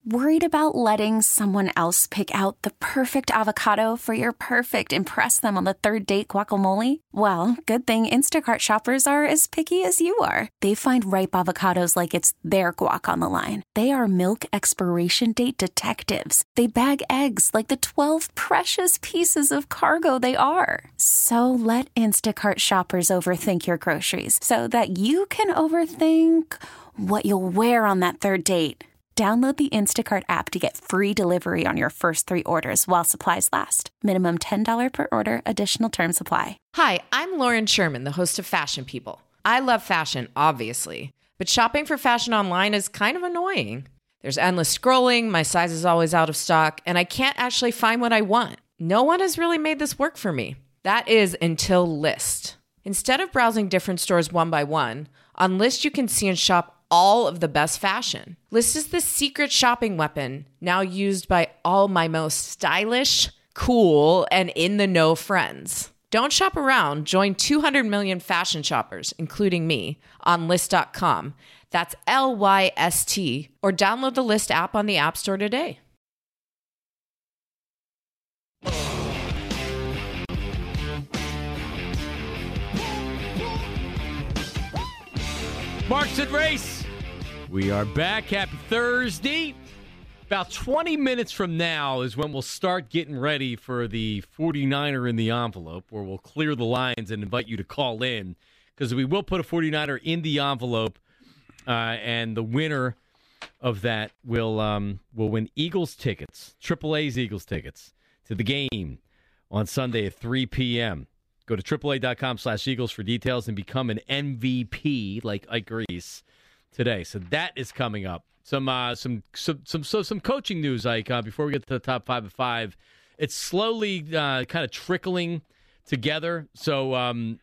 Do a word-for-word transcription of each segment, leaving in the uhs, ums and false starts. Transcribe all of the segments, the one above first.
Worried about letting someone else pick out the perfect avocado for your perfect impress them on the third date guacamole? Well, good thing Instacart shoppers are as picky as you are. They find ripe avocados like it's their guac on the line. They are milk expiration date detectives. They bag eggs like the twelve precious pieces of cargo they are. So let Instacart shoppers overthink your groceries so that you can overthink what you'll wear on that third date. Download the Instacart app to get free delivery on your first three orders while supplies last. Minimum ten dollars per order. Additional terms apply. Hi, I'm Lauren Sherman, the host of Fashion People. I love fashion, obviously, but shopping for fashion online is kind of annoying. There's endless scrolling, my size is always out of stock, and I can't actually find what I want. No one has really made this work for me. That is until Lyst. Instead of browsing different stores one by one, on Lyst you can see and shop all of the best fashion. Lyst is the secret shopping weapon now used by all my most stylish, cool, and in-the-know friends. Don't shop around. Join two hundred million fashion shoppers, including me, on Lyst dot com. That's L Y S T. Or download the Lyst app on the App Store today. Marks and Race. We are back. Happy Thursday. About twenty minutes from now is when we'll start getting ready for the forty-niner in the envelope, where we'll clear the lines and invite you to call in, because we will put a forty-niner in the envelope, uh, and the winner of that will um, will win Eagles tickets, Triple A's Eagles tickets, to the game on Sunday at three p.m. Go to triple A dot com slash Eagles for details and become an M V P like Ike Reese today. So that is coming up. Some uh, some some some so some coaching news, Ike. Uh, before we get to the top five of five, it's slowly uh, kind of trickling together. So um,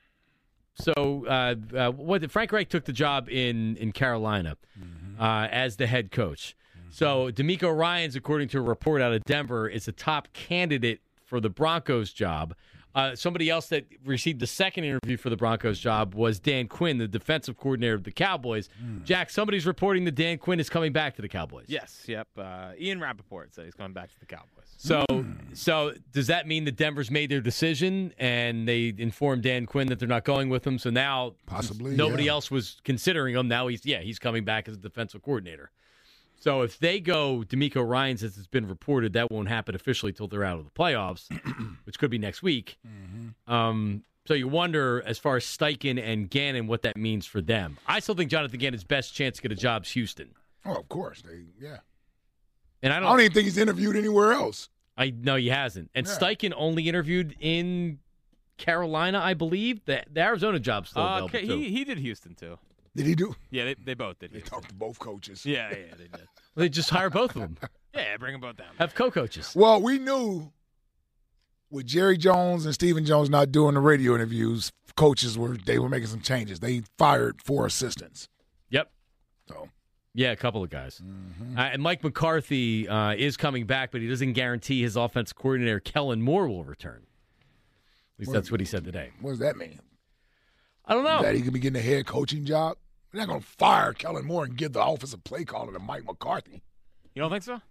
so uh, uh, what Frank Reich took the job in in Carolina mm-hmm. uh, as the head coach. Mm-hmm. So D'Amico Ryans, according to a report out of Denver, is the top candidate for the Broncos job. Uh, somebody else that received the second interview for the Broncos job was Dan Quinn, the defensive coordinator of the Cowboys. Mm. Jack, somebody's reporting that Dan Quinn is coming back to the Cowboys. Yes, yep. Uh, Ian Rappaport said he's coming back to the Cowboys. So, mm. so does that mean that Denver's made their decision and they informed Dan Quinn that they're not going with him? So now, possibly nobody yeah. else was considering him. Now he's yeah he's coming back as a defensive coordinator. So if they go D'Amico Ryans, as it's been reported, that won't happen officially until they're out of the playoffs, which could be next week. Mm-hmm. Um, so you wonder, as far as Steichen and Gannon, what that means for them. I still think Jonathan Gannon's best chance to get a job is Houston. Oh, of course. They, yeah. And I don't, I don't even think he's interviewed anywhere else. I No, he hasn't. And yeah. Steichen only interviewed in Carolina, I believe. The, the Arizona job's still uh, available, he, too. He did Houston, too. Did he do? Yeah, they, they both did. They Houston. talked to both coaches. Yeah, yeah, they did. Well, they just hire both of them. Yeah, bring them both down. Have co-coaches. Well, we knew with Jerry Jones and Stephen Jones not doing the radio interviews, coaches were they were making some changes. They fired four assistants. Yep. So. Yeah, a couple of guys. Mm-hmm. Uh, and Mike McCarthy uh, is coming back, but he doesn't guarantee his offensive coordinator, Kellen Moore, will return. At least what, that's what he said today. What does that mean? I don't know. That he could be getting a head coaching job? They're not going to fire Kellen Moore and give the offensive play caller to Mike McCarthy. You don't think so?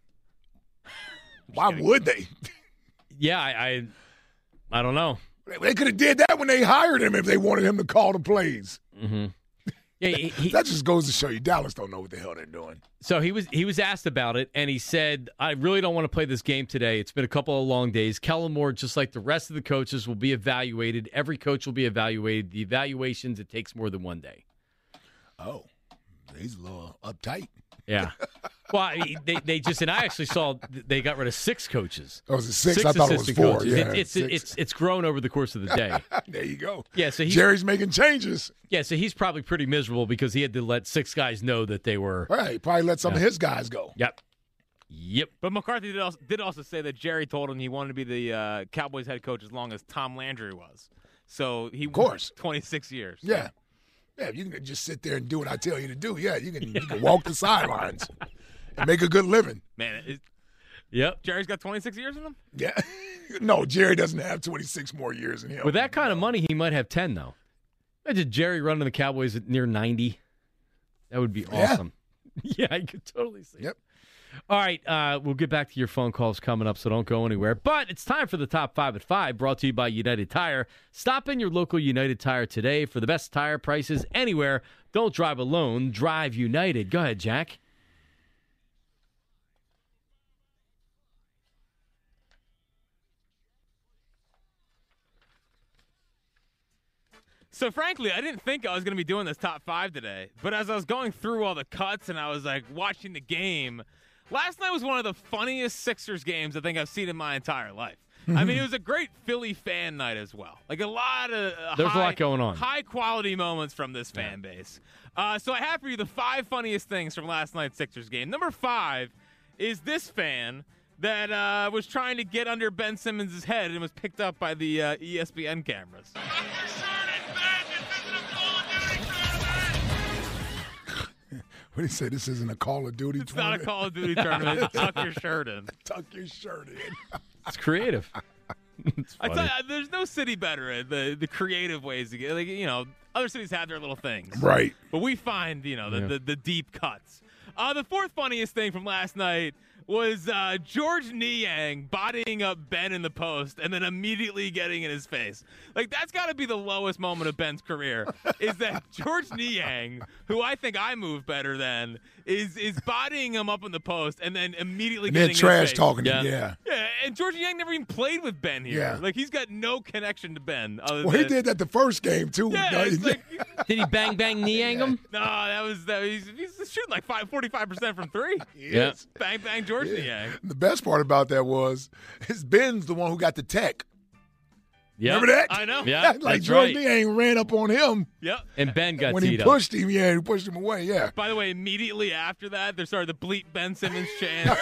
Why would they? Yeah, I, I, I don't know. They could have did that when they hired him if they wanted him to call the plays. Mm-hmm. Yeah, he, he, that just goes to show you Dallas don't know what the hell they're doing. So he was he was asked about it, and he said, I really don't want to play this game today. It's been a couple of long days. Kellen Moore, just like the rest of the coaches, will be evaluated. Every coach will be evaluated. The evaluations, it takes more than one day. Oh, he's a little uptight. Yeah. Well, they they just and I actually saw they got rid of six coaches. Oh, was it six? six I thought it was four. Coaches. Yeah, it, it's six. it's it's grown over the course of the day. There you go. Yeah. So he's, Jerry's making changes. Yeah. So he's probably pretty miserable because he had to let six guys know that they were. Right. He probably let some yeah. of his guys go. Yep. Yep. But McCarthy did also, did also say that Jerry told him he wanted to be the uh, Cowboys head coach as long as Tom Landry was. So he of course twenty-six years. So. Yeah. Yeah. You can just sit there and do what I tell you to do. Yeah. You can you can walk the sidelines. And make a good living. Man, it, yep. Jerry's got twenty-six years in him? Yeah. No, Jerry doesn't have twenty-six more years in him. With that kind of money, he might have ten, though. Imagine Jerry running the Cowboys at near ninety. That would be awesome. Yeah, yeah I could totally see Yep. it. All right, uh, we'll get back to your phone calls coming up, so don't go anywhere. But it's time for the Top five at five, brought to you by United Tire. Stop in your local United Tire today for the best tire prices anywhere. Don't drive alone. Drive United. Go ahead, Jack. So, frankly, I didn't think I was going to be doing this top five today. But as I was going through all the cuts and I was, like, watching the game, last night was one of the funniest Sixers games I think I've seen in my entire life. I mean, it was a great Philly fan night as well. Like, a lot of uh, There's high, a lot going on. high-quality moments from this fan base. Uh, so I have for you the five funniest things from last night's Sixers game. Number five is this fan that uh, was trying to get under Ben Simmons' head and was picked up by the uh, E S P N cameras. What do you say? This isn't a Call of Duty It's tournament? not a Call of Duty tournament. Tuck your shirt in. Tuck your shirt in. It's creative. It's I funny. tell you, there's no city better at the, the creative ways to get, like, you know, other cities have their little things. Right. But we find, you know, the, Yeah. the, the deep cuts. Uh, the fourth funniest thing from last night was uh, George Niang bodying up Ben in the post and then immediately getting in his face. Like, that's got to be the lowest moment of Ben's career, is that George Niang, who I think I move better than, is is bodying him up in the post and then immediately And getting then in trash his face. talking. Yeah. Yeah. yeah. Yeah, and George Niang never even played with Ben here. Yeah. Like, he's got no connection to Ben. Other Well, he than, did that the first game, too. Yeah, No, it's he- like, Did he bang, bang, Niang him? no, that was that. He's, he's shooting like five, forty-five percent from three. Yeah. Bang, bang, George Niang. The best part about that was his Ben's the one who got the tech. Yeah. Remember that? I know. Yeah, like that's George right. Niang ran up on him Yep. And Ben got when he teed pushed him. Yeah, he pushed him away. Yeah. By the way, immediately after that, they started the bleep Ben Simmons chant.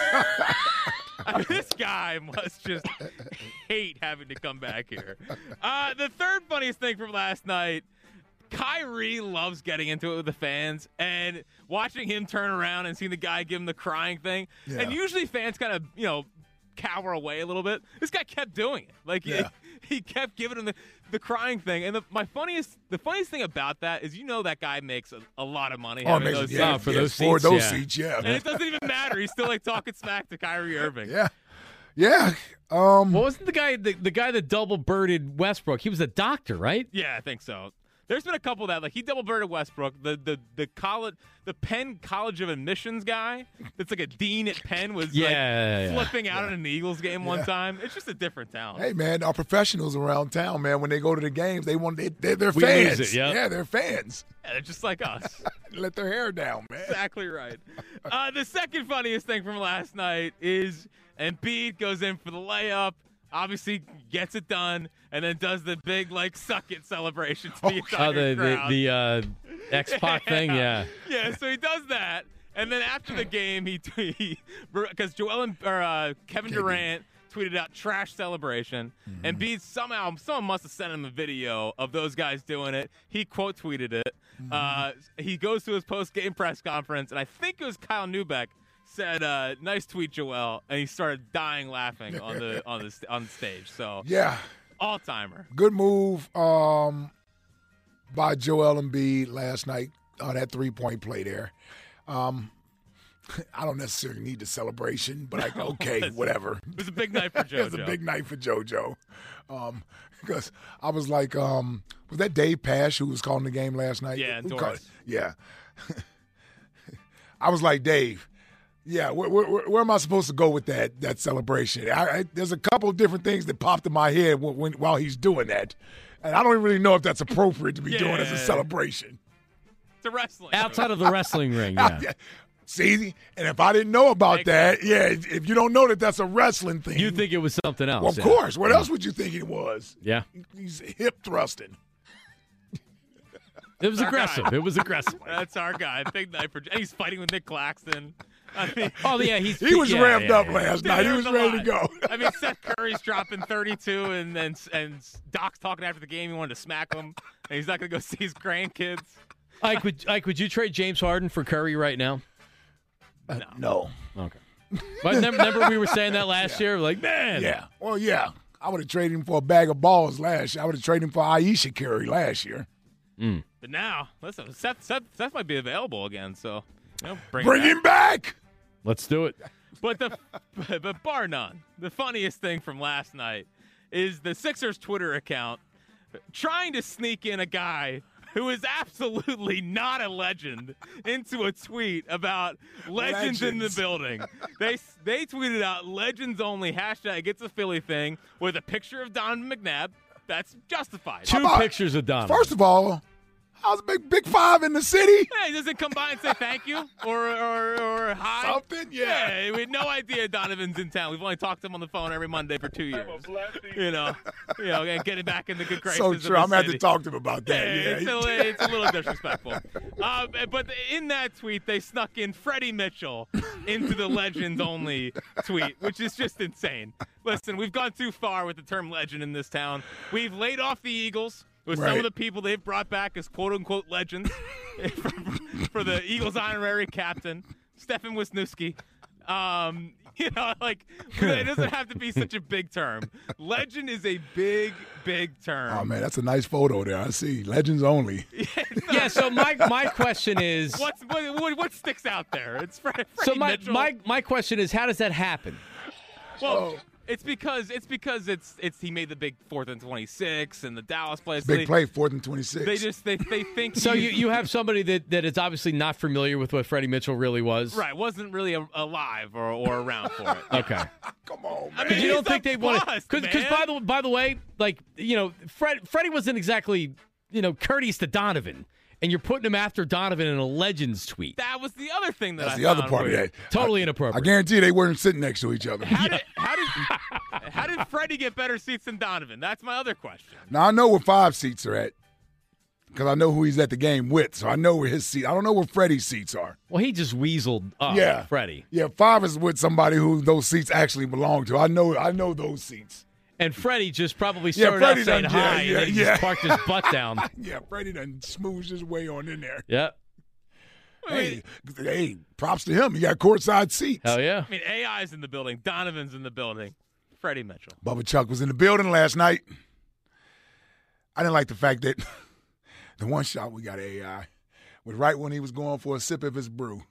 I mean, this guy must just hate having to come back here. Uh, the third funniest thing from last night, Kyrie loves getting into it with the fans and watching him turn around and seeing the guy give him the crying thing. Yeah. And usually fans kind of, you know, cower away a little bit. This guy kept doing it. Like, Yeah. he, he kept giving him the, the crying thing. And the, my funniest, the funniest thing about that is, you know, that guy makes a, a lot of money Oh, it having makes those it, yeah, Oh, for yeah, those for seats, those yeah. seats, yeah. and it doesn't even matter. He's still like talking smack to Kyrie Irving. Yeah. Yeah. Um, What wasn't the guy the, the guy that double birded Westbrook? He was a doctor, right? Yeah, I think so. There's been a couple that, like, he double birded Westbrook. The the the college, the Penn College of Admissions guy, that's like a dean at Penn, was Yeah, like yeah, yeah. flipping out at an Eagles game one Yeah. time. It's just a different talent. Hey, man, our professionals around town, man, when they go to the games, they want they, they're, they're We fans. lose it, yeah. Yeah, they're fans. Yeah, they're just like us. Let their hair down, man. Exactly right. Uh, the second funniest thing from last night is Embiid goes in for the layup, obviously gets it done, and then does the big, like, suck it celebration to the entire Oh, the the, crowd. the uh, X-Pac thing, yeah. Yeah, so he does that, and then after the game, he because Joel and or uh, Kevin K D. Durant tweeted out trash celebration, Mm-hmm. and Embiid somehow someone must have sent him a video of those guys doing it. He quote tweeted it. Mm-hmm. Uh, he goes to his post game press conference, and I think it was Kyle Neubeck said, uh, "Nice tweet, Joel," and he started dying laughing on the on the on the stage. So Yeah. all timer. Good move um, by Joel Embiid last night on that three-point play there. Um, I don't necessarily need the celebration, but I okay, whatever. It was a big night for JoJo. It was a big night for JoJo. Um, because I was like, um, was that Dave Pash who was calling the game last night? Yeah, Who Doris. called it? Yeah. I was like, Dave, yeah, where, where, where am I supposed to go with that that celebration? I, I, there's a couple of different things that popped in my head when, when, while he's doing that, and I don't really know if that's appropriate to be doing as a Yeah. celebration. It's a wrestling. Outside of the wrestling ring, yeah. See, and if I didn't know about Make that, yeah, if you don't know that that's a wrestling thing, You think it was something else? well, of yeah. course. What else would you think it was? Yeah. He's hip thrusting. It was aggressive. It was aggressive. That's our guy. Big night for. And he's fighting with Nick Claxton. I mean, Oh, yeah, he's He was yeah, ramped yeah, up yeah. last night. He there's was a ready lot. to go. I mean, Seth Curry's dropping thirty-two, and then and Doc's talking after the game. He wanted to smack him, and he's not going to go see his grandkids. Ike, would, Ike, would you trade James Harden for Curry right now? Uh, no. Okay. But remember, remember we were saying that last year? Like, man. Yeah. Well, yeah. I would have traded him for a bag of balls last year. I would have traded him for Aisha Curry last year. But now, listen, Seth, Seth, Seth might be available again, so you know, bring, Bring him him back. Let's do it. back. But the but bar none, the funniest thing from last night is the Sixers Twitter account trying to sneak in a guy who is absolutely not a legend into a tweet about legends, legends. in the building. They they tweeted out legends only, hashtag it's a Philly thing, with a picture of Donovan McNabb. That's justified. Two about, pictures of Donovan. First of all, how's a big big five in the city? Yeah, he doesn't come by and say thank you or or, or hi. Something, yeah. yeah. We had no idea Donovan's in town. We've only talked to him on the phone every Monday for two years. You know, you know, and getting back in the good graces. So of true. the I'm going to city. have to talk to him about that. Yeah, Yeah, it's, a, it's a little disrespectful. Uh, but in that tweet, they snuck in Freddie Mitchell into the legends only tweet, which is just insane. Listen, we've gone too far with the term legend in this town. We've laid off the Eagles with right. some of the people they've brought back as quote-unquote legends for, for the Eagles honorary captain, Stefan Wisniewski. Um, you know, like, it doesn't have to be such a big term. Legend is a big, big term. Oh, man, that's a nice photo there. I see. Legends only. Yeah, so my my question is... What's, what, what sticks out there? It's Fred, So my, Mitchell. my my question is, how does that happen? Well, Oh. it's because it's because it's it's he made the big fourth and twenty-six and the Dallas place. Big they, play, fourth and twenty-six. They just they they think So you, he's- you have somebody that, that is obviously not familiar with what Freddie Mitchell really was? right wasn't really a, alive or, or around for it. Okay. Come on, I man. mean, You he's don't think a they want to? bust, Because man. by the by the way, like you know, Fred Freddie wasn't exactly you know courteous to Donovan, and you're putting him after Donovan in a Legends tweet. That was the other thing that That's I the other found part weird. of that. Totally I, inappropriate. I guarantee they weren't sitting next to each other. How did how did how did Freddie get better seats than Donovan? That's my other question. Now, I know where five seats are at because I know who he's at the game with, so I know where his seat. I don't know where Freddie's seats are. Well, he just weaseled up Yeah. Freddie. Yeah, five is with somebody who those seats actually belong to. I know I know those seats. And Freddie just probably Yeah, started Freddie out saying done- yeah, hi, yeah, and then he yeah. just parked his butt down. Yeah, Freddie done smoothed his way on in there. Yep. Hey, hey, props to him. He got courtside seats. Hell yeah. I mean, A I's in the building, Donovan's in the building, Freddie Mitchell. Bubba Chuck was in the building last night. I didn't like the fact that the one shot we got A I was right when he was going for a sip of his brew.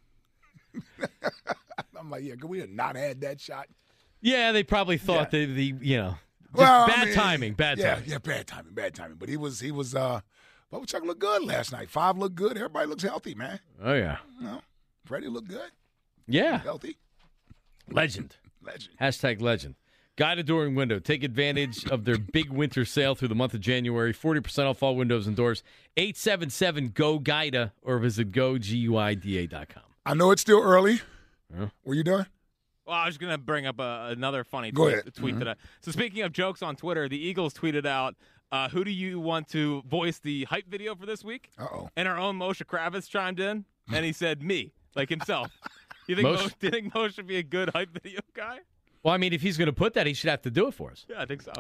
I'm like, yeah, could we have not had that shot? Yeah, they probably thought Yeah. that the you know just Well, I bad mean, timing, bad yeah, timing. Yeah, bad timing, bad timing. But he was, he was, uh, Bubba Chuck looked good last night. Five looked good. Everybody looks healthy, man. Oh yeah. You know, Freddie looked good, Yeah. healthy, Legend. legend. Hashtag legend. Guided Door and Window. Take advantage of their big winter sale through the month of January. forty percent off all windows and doors. eight seven seven, G O, G U I D A, or visit go guida dot com. I know it's still early. Yeah. Were you done? Well, I was going to bring up a, another funny Go tweet, ahead. tweet Mhm. today. So speaking of jokes on Twitter, the Eagles tweeted out, uh, who do you want to voice the hype video for this week? Uh-oh. And our own Moshe Kravitz chimed in, and he said, me, like himself. You think Moshe- Mo, do you think Moshe should be a good hype video guy? Well, I mean, if he's going to put that, he should have to do it for us. Yeah, I think so.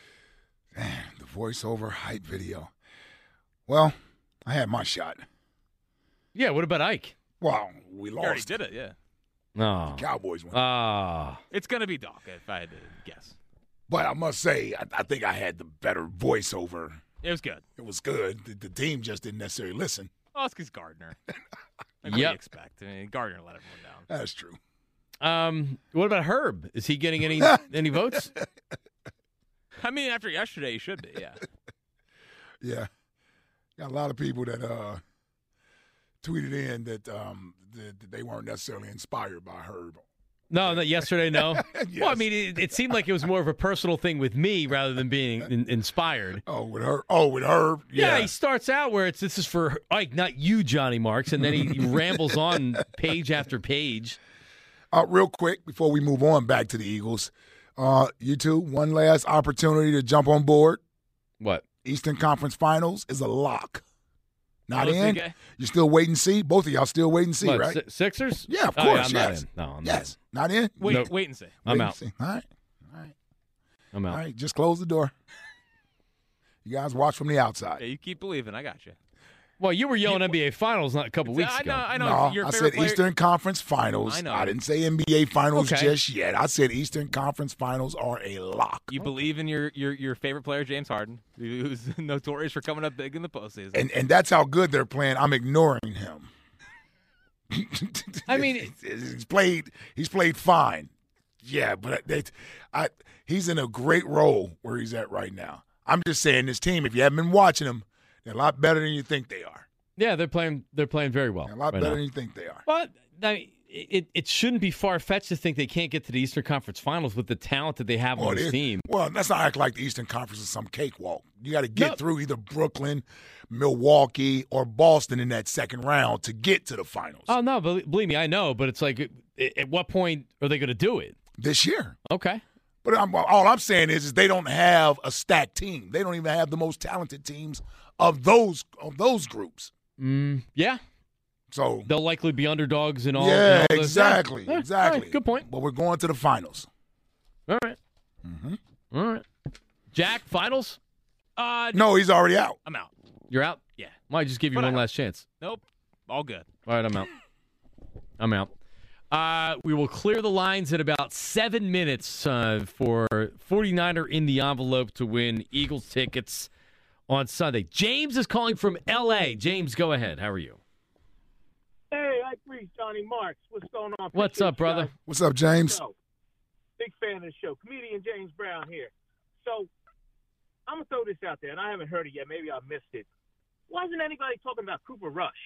The voiceover hype video. Well, I had my shot. Yeah, what about Ike? Wow, we He already lost. did it, yeah. No. Cowboys won. Ah. It's going to be Doc, if I had to guess. But I must say, I, I think I had the better voiceover. It was good. It was good. The, the team just didn't necessarily listen. Oh, it's because Gardner. Like, what do you Yep. expect? I mean, Gardner let everyone down. That's true. Um, what about Herb? Is he getting any any votes? I mean, after yesterday, he should be, yeah. Yeah. Got a lot of people that uh, tweeted in that, um, that, that they weren't necessarily inspired by Herb. No, no, yesterday, no. Well, I Yes. mean, it, it seemed like it was more of a personal thing with me rather than being in, inspired. Oh, with Herb. Oh, with Herb. Yeah. Yeah. he starts out where it's this is for Ike, not you, Johnny Marks, and then he, he rambles on page after page. Uh, real quick, before we move on back to the Eagles, uh, you two, one last opportunity to jump on board. What? Eastern Conference Finals is a lock. Not Oh, in. okay. You still wait and see. Both of y'all still wait and see, What, right? Si- Sixers? Yeah, of Oh, course. I'm not yes. in. No, I'm yes. Not in. Wait, Nope. wait and see. I'm Wait and out. see. All right. All right. I'm out. All right. Just close the door. You guys watch from the Yeah, outside. you keep believing. I got you. Well, you were yelling N B A Finals not a couple weeks I ago. know. I know. No, Your I favorite said player- Eastern Conference Finals. I know. I didn't say N B A Finals Okay. just yet. I said Eastern Conference Finals are a lock. You believe in your, your, your favorite player, James Harden, who's notorious for coming up big in the postseason. And and that's how good they're playing. I'm ignoring him. I mean, he's played. He's played fine. Yeah, but they, I, he's in a great role where he's at right now. I'm just saying, this team, if you haven't been watching them, they're a lot better than you think they are. Yeah, they're playing. They're playing very well. They're a lot right better now. than you think they are. But I mean, it it shouldn't be far fetched to think they can't get to the Eastern Conference Finals with the talent that they have well, on this team. Well, let's not act like the Eastern Conference is some cakewalk. You got to get no. through either Brooklyn, Milwaukee, or Boston in that second round to get to the finals. Oh no, believe me, I know. But it's like, at what point are they going to do it? This year. Okay. But I'm, all I'm saying is, is they don't have a stacked team. They don't even have the most talented teams of those of those groups. Mm, yeah. So they'll likely be underdogs in all. Yeah, in all exactly, yeah, exactly. Right, good point. But we're going to the finals. All right. Mm-hmm. All right. Jack, finals? Uh, no, he's already out. I'm out. You're out? Yeah. Might just give you But one I- last chance. Nope. All good. All right, I'm out. I'm out. Uh, we will clear the lines in about seven minutes uh, for forty-niner in the envelope to win Eagles tickets on Sunday. James is calling from L A. James, go ahead. How are you? Hey, I agree, Johnny Marks. What's going on? What's Appreciate up, brother? you guys. What's up, James? So, big fan of the show. Comedian James Brown here. So, I'm going to throw this out there, and I haven't heard it yet. Maybe I missed it. Why isn't anybody talking about Cooper Rush?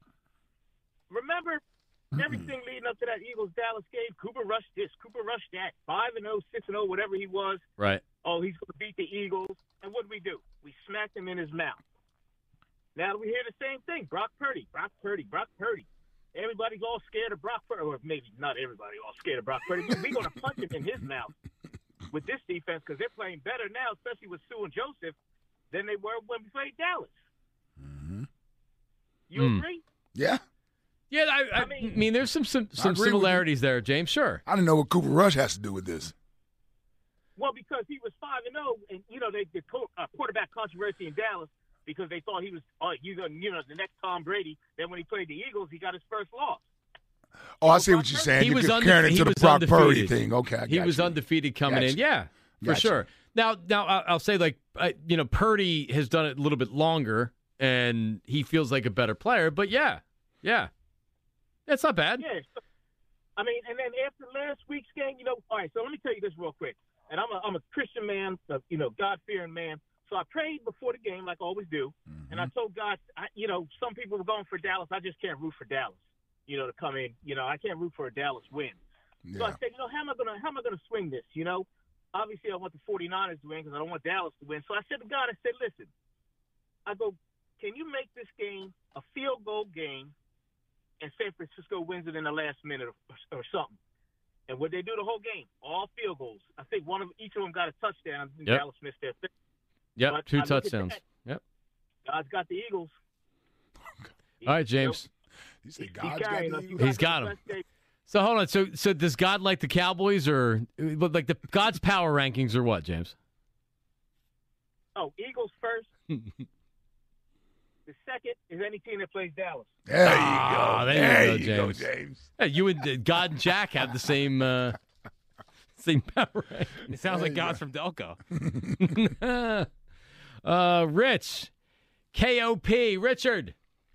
Remember everything leading up to that Eagles-Dallas game? Cooper Rush this, Cooper Rush that, five and oh, six and oh, whatever he was. Right. Oh, he's going to beat the Eagles. And what did we do? We smacked him in his mouth. Now we hear the same thing. Brock Purdy, Brock Purdy, Brock Purdy. Everybody's all scared of Brock Purdy. Or maybe not everybody all scared of Brock Purdy. But we're going to punch him in his mouth with this defense because they're playing better now, especially with Sue and Joseph, than they were when we played Dallas. Mm-hmm. You Mm. agree? Yeah. Yeah, I, I, I mean- I mean, there's some some, some agree with similarities there, James. Sure. I don't know what Cooper Rush has to do with this. Well, because he was five and zero, and you know they did uh, quarterback controversy in Dallas because they thought he was, uh, you know, you know, the next Tom Brady. Then when he played the Eagles, he got his first loss. Oh, I see what you're saying. He You're was comparing undefe- it he to the was Brock Purdy undefeated. thing. Okay, I He got was you. undefeated coming Gotcha. in. Yeah, for Gotcha. sure. Now, now I'll I'll say like I, you know, Purdy has done it a little bit longer, and he feels like a better player. But yeah, yeah, it's not bad. Yeah. so- I mean, and then after last week's game, you know, all right, so let me tell you this real quick. And I'm a, I'm a Christian man, a, you know, God-fearing man. So I prayed before the game like I always do. Mm-hmm. And I told God, I, you know, some people were going for Dallas. I just can't root for Dallas, you know, to come in. You know, I can't root for a Dallas win. So I Yeah. said, you know, how am I gonna how am I gonna swing this? You know, obviously I want the forty-niners to win because I don't want Dallas to win. So I said to God, I said, listen, I go, can you make this game a field goal game, and San Francisco wins it in the last minute or, or something? And what they do the whole game, all field goals. I think one of each of them got a touchdown. And Yep. Dallas missed their fifth. Yep, But two I look at touchdowns. that. Yep. God's got the Eagles. All right, James. You say He's God's got carrying the us. You Eagles? He's guys got are the 'em. best day- So hold on. So so does God like the Cowboys or but like the God's power rankings or what, James? Oh, Eagles first. The second is any team that plays Dallas. There you Ah, go. there you There go, you go, James. James. Hey, you and uh, God and Jack have the same uh, same power rankings. It sounds like There you God's from Delco. uh, Rich, K O P, Richard.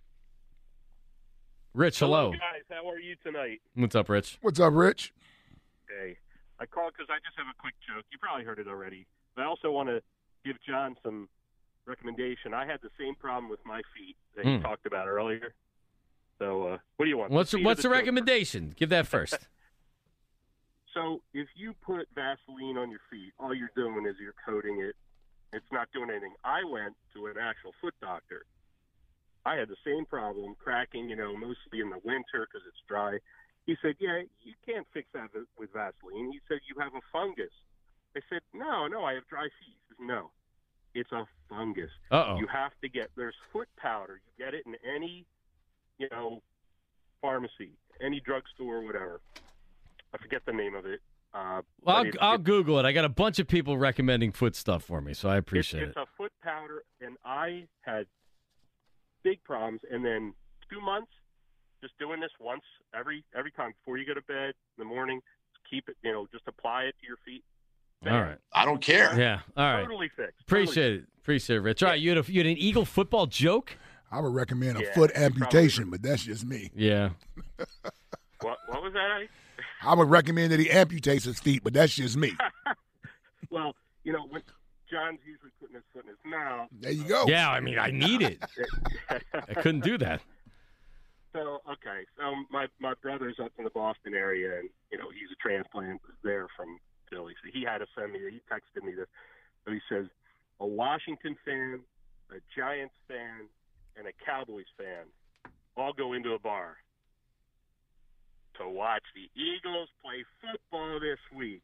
Rich, hello. guys. How are you tonight? What's up, Rich? What's up, Rich? Hey, I called because I just have a quick joke. You probably heard it already. But I also want to give John some recommendation. I had the same problem with my feet that you Hmm. talked about earlier. So, uh, what do you want? What's feet or what's the joke? recommendation? Give that first. So, if you put Vaseline on your feet, all you're doing is you're coating it. It's not doing anything. I went to an actual foot doctor. I had the same problem, cracking, you know, mostly in the winter because it's dry. He said, yeah, you can't fix that with Vaseline. He said, you have a fungus. I said, no, no, I have dry feet. He says, no, it's a fungus. Uh-oh. You have to get, there's foot powder. You get it in any, you know, pharmacy, any drugstore, whatever. I forget the name of it. Uh, Well, but I'll, it- I'll it- Google it. I got a bunch of people recommending foot stuff for me, so I appreciate it's, it's it. a foot powder, and I had big problems. And then two months, just doing this once every every time before you go to bed in the morning. Keep it, you know, just apply it to your feet. All right. I don't care. Yeah. All right. Totally fixed. Appreciate it. Appreciate it, Rich. All right. You had, a, you had an Eagle football joke? I would recommend a Yeah, foot you amputation, probably- but that's just me. Yeah. What, what was that, Eddie? I would recommend that he amputates his feet, but that's just me. Well, you know, when John's usually putting his foot in his mouth. There you go. Yeah, I mean, I need it. I couldn't do that. So, okay, so my, my brother's up in the Boston area, and, you know, he's a transplant there from Philly. So he had to send me, he texted me this. So he says, a Washington fan, a Giants fan, and a Cowboys fan all go into a bar to watch the Eagles play football this week.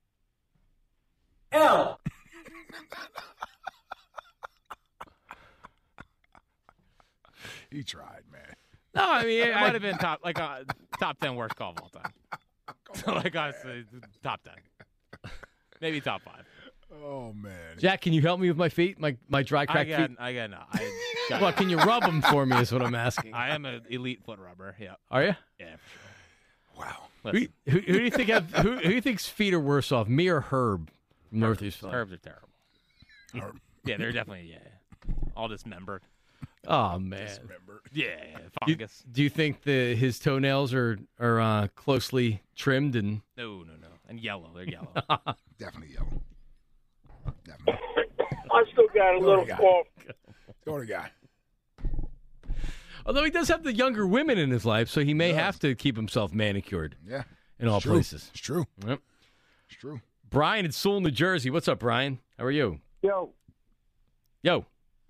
L. He tried, man. No, I mean it might have been top like a top ten worst call of all time. So like honestly, top ten, maybe top five. Oh man, Jack, can you help me with my feet, my my dry I crack got, feet? I got no. I got Well, can you rub them for me? Is what I'm asking. I am an elite foot rubber. Yeah, Are you? yeah, for sure. wow. Who, Listen, who, who do you think have, who, who do you think's feet are worse off, me or Herb from Northeast Philly? Herbs are terrible. Herb. Yeah, they're definitely yeah, all dismembered. Oh man. Remember. Yeah, You- fungus. do you think the his toenails are are uh, closely trimmed and? No, no, no, and yellow. They're yellow. Definitely yellow. Definitely. I still got a Go little to guy. cough. Go to guy. Although he does have the younger women in his life, so he may He does. have to keep himself manicured Yeah. in all It's true. places. It's true. Yep. It's true. Brian in Sewell, New Jersey. What's up, Brian? How are you? Yo, Yo.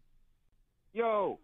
yo,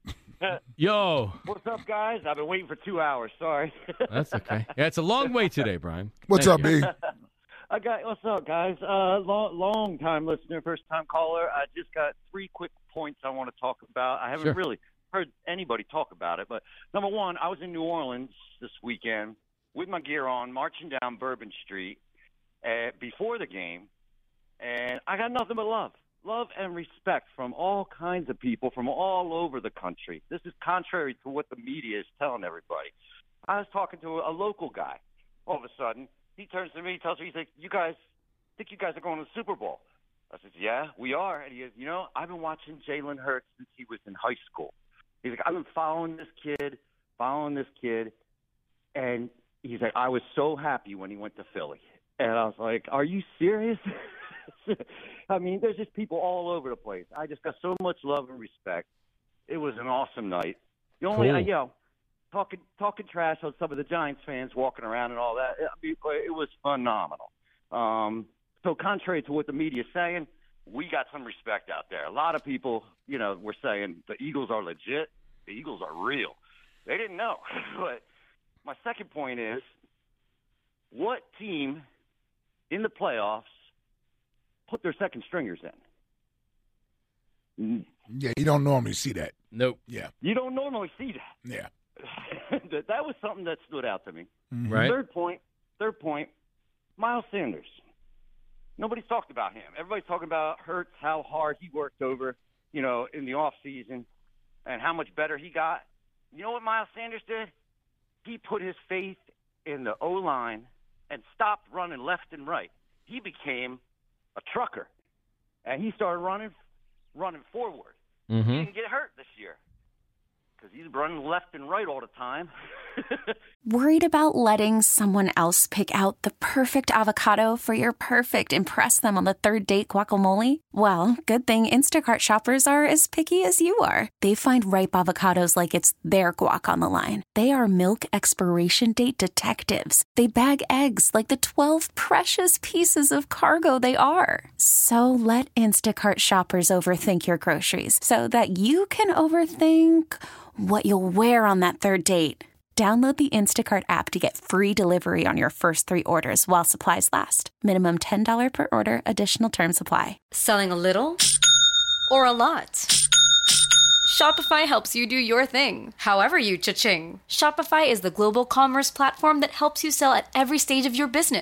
Yo. what's up, guys? I've been waiting for two hours. Sorry. That's okay. Yeah, it's a long way today, Brian. What's Thank up, you. B? I got what's up, guys? Uh, long, long time listener, first time caller. I just got three quick points I want to talk about. I haven't Sure. really heard anybody talk about it, but number one, I was in New Orleans this weekend with my gear on, marching down Bourbon Street uh, before the game, and I got nothing but love. Love and respect from all kinds of people from all over the country. This is contrary to what the media is telling everybody. I was talking to a local guy. All of a sudden, he turns to me, he tells me, he's like, you guys, I think you guys are going to the Super Bowl. I said, yeah, we are. And he goes, you know, I've been watching Jalen Hurts since he was in high school. He's like, I've been following this kid, following this kid. And he's like, I was so happy when he went to Philly. And I was like, are you serious? I mean, there's just people all over the place. I just got so much love and respect. It was an awesome night. The only, Cool. uh, you know, talking talking trash on some of the Giants fans walking around and all that, I mean, it was phenomenal. Um, so contrary to what the media is saying, we got some respect out there. A lot of people, you know, were saying the Eagles are legit. The Eagles are real. They didn't know. But my second point is, what team in the playoffs put their second stringers in? Yeah, you don't normally see that. Nope. Yeah. You don't normally see that. Yeah. that, that was something that stood out to me. Mhm. Right. Third point, third point, Miles Sanders. Nobody's talked about him. Everybody's talking about Hurts, how hard he worked over, you know, in the off season, and how much better he got. You know what Miles Sanders did? He put his faith in the O-line and stopped running left and right. He became a trucker, and he started running, running forward. Mm-hmm. He didn't get hurt this year because he's running left and right all the time. Worried about letting someone else pick out the perfect avocado for your perfect impress them on the third date guacamole? Well, good thing Instacart shoppers are as picky as you are. They find ripe avocados like it's their guac on the line. They are milk expiration date detectives. They bag eggs like the twelve precious pieces of cargo they are. So let Instacart shoppers overthink your groceries so that you can overthink what you'll wear on that third date. Download the Instacart app to get free delivery on your first three orders while supplies last. Minimum ten dollars per order. Additional terms apply. Selling a little or a lot? Shopify helps you do your thing, however you cha-ching. Shopify is the global commerce platform that helps you sell at every stage of your business.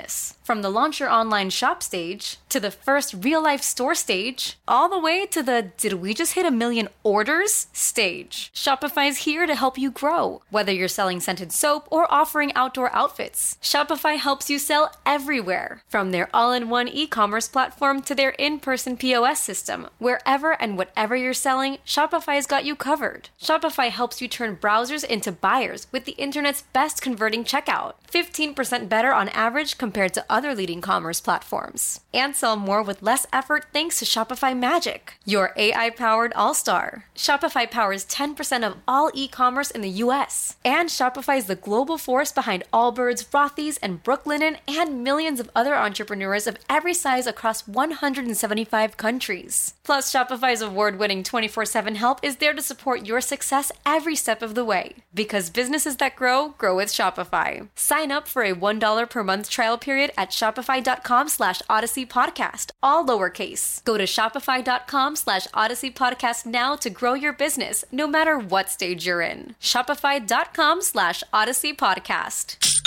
From the launch your online shop stage, to the first real-life store stage, all the way to the did we just hit a million orders stage. Shopify's here to help you grow. Whether you're selling scented soap or offering outdoor outfits, Shopify helps you sell everywhere. From their all-in-one e-commerce platform to their in-person P O S system, wherever and whatever you're selling, Shopify's got you covered. Shopify helps you turn browsers into buyers with the internet's best converting checkout, fifteen percent better on average compared to other leading commerce platforms. And sell more with less effort thanks to Shopify Magic, your A I-powered all-star. Shopify powers ten percent of all e-commerce in the U S. And Shopify is the global force behind Allbirds, Rothy's, and Brooklinen, and millions of other entrepreneurs of every size across one hundred seventy-five countries. Plus, Shopify's award-winning twenty-four seven help is there to support your success every step of the way. Because businesses that grow, grow with Shopify. Sign up for a one dollar per month trial period at shopify.com slash Odyssey Podcast, all lowercase. Go to shopify.com slash Odyssey Podcast now to grow your business, no matter what stage you're in. Shopify.com slash Odyssey Podcast.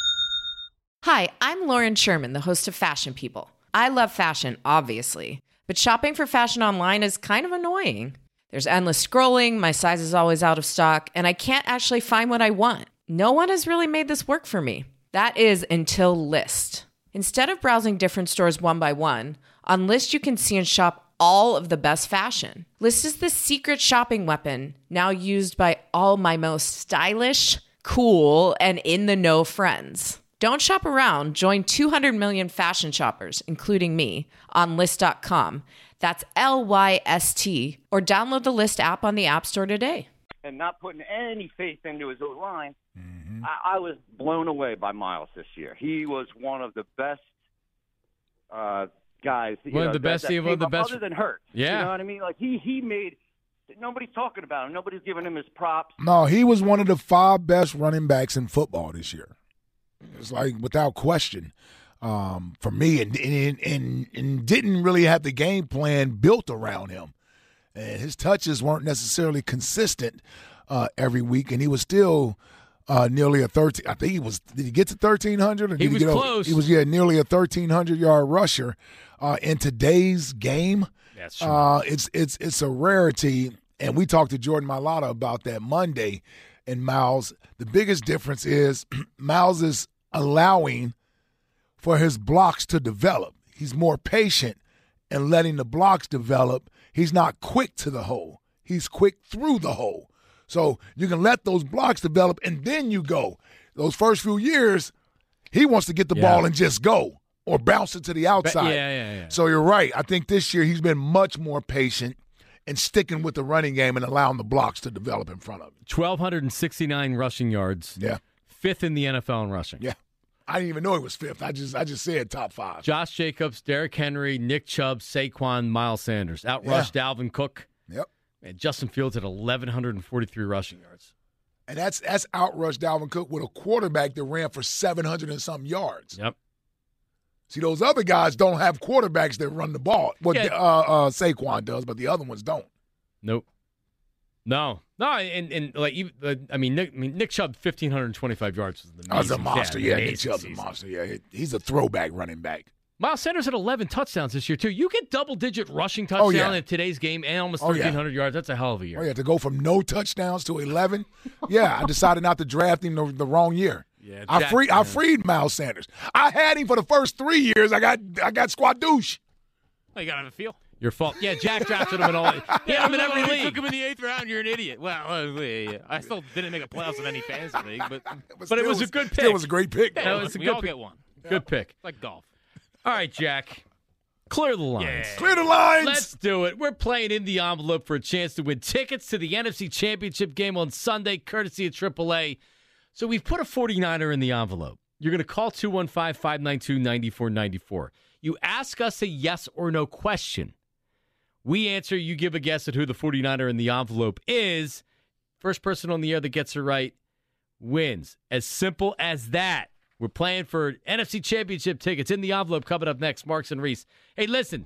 Hi, I'm Lauren Sherman, the host of Fashion People. I love fashion, obviously, but shopping for fashion online is kind of annoying. There's endless scrolling, my size is always out of stock, and I can't actually find what I want. No one has really made this work for me. That is until Lyst. Instead of browsing different stores one by one, on Lyst you can see and shop all of the best fashion. Lyst is the secret shopping weapon now used by all my most stylish, cool, and in-the-know friends. Don't shop around. Join two hundred million fashion shoppers, including me, on Lyst dot com. That's L Y S T, or download the Lyst app on the App Store today. And not putting any faith into his O-line, Mm-hmm. I, I was blown away by Miles this year. He was one of the best uh, guys. you One of know, the that- best, that one of came the up best- Other than Hurt. Yeah. You know what I mean? Like, he, he made – nobody's talking about him. Nobody's giving him his props. No, he was one of the five best running backs in football this year. It's like without question um, for me, and, and and and didn't really have the game plan built around him. And his touches weren't necessarily consistent uh, every week, and he was still uh, nearly a thirteen. I think he was. Did he get to thirteen hundred? He was get over- close. He was yeah, nearly a thirteen hundred yard rusher uh, in today's game. That's true. Uh, it's it's it's a rarity, and we talked to Jordan Mailata about that Monday. And Miles, the biggest difference is Miles is allowing for his blocks to develop. He's more patient in letting the blocks develop. He's not quick to the hole. He's quick through the hole. So you can let those blocks develop, and then you go. Those first few years, he wants to get the Yeah. ball and just go or bounce it to the outside. yeah, yeah, yeah. So you're right. I think this year he's been much more patient and sticking with the running game and allowing the blocks to develop in front of him. one thousand two hundred sixty-nine rushing yards. Yeah. Fifth in the N F L in rushing. Yeah. I didn't even know he was fifth. I just I just said top five. Josh Jacobs, Derrick Henry, Nick Chubb, Saquon, Miles Sanders. Outrushed Dalvin Cook. Yep. And Justin Fields at eleven forty-three rushing yards. And that's that's outrushed Dalvin Cook with a quarterback that ran for seven hundred and some yards. Yep. See, those other guys don't have quarterbacks that run the ball. What Yeah. uh, uh, Saquon does, but the other ones don't. Nope. No. No, and, and like, even, uh, I mean, Nick, I mean, Nick Chubb, one thousand five hundred twenty-five yards was That's a amazing. monster. Yeah, Yeah, Nick amazing Chubb's a season. monster. Yeah, he- he's a throwback running back. Miles Sanders had eleven touchdowns this year, too. You get double-digit rushing touchdown Oh, yeah. in today's game and almost Oh, yeah. thirteen hundred yards. That's a hell of a year. Oh, yeah, to go from no touchdowns to eleven. Yeah, I decided not to draft him the, the wrong year. Yeah, I Jack- free I yeah. freed Miles Sanders. I had him for the first three years. I got I got squadouche. Oh, you gotta have a feel. Your fault. Yeah, Jack drafted him in all. He had him in every You league. took him in the eighth round. You're an idiot. Well, uh, yeah, yeah. I still didn't make a playoffs in any fantasy league, but But it still was a good pick. Still was a great pick. That though. was a we good all pick. get one. Good pick. Like golf. All right, Jack. Clear the lines. Yeah. Clear the lines. Let's do it. We're playing in the envelope for a chance to win tickets to the N F C Championship game on Sunday, courtesy of triple A. So we've put a forty-niner in the envelope. You're going to call two one five, five nine two, nine four nine four. You ask us a yes or no question. We answer, you give a guess at who the forty-niner in the envelope is. First person on the air that gets it right wins. As simple as that. We're playing for N F C Championship tickets in the envelope coming up next. Marks and Reese. Hey, listen,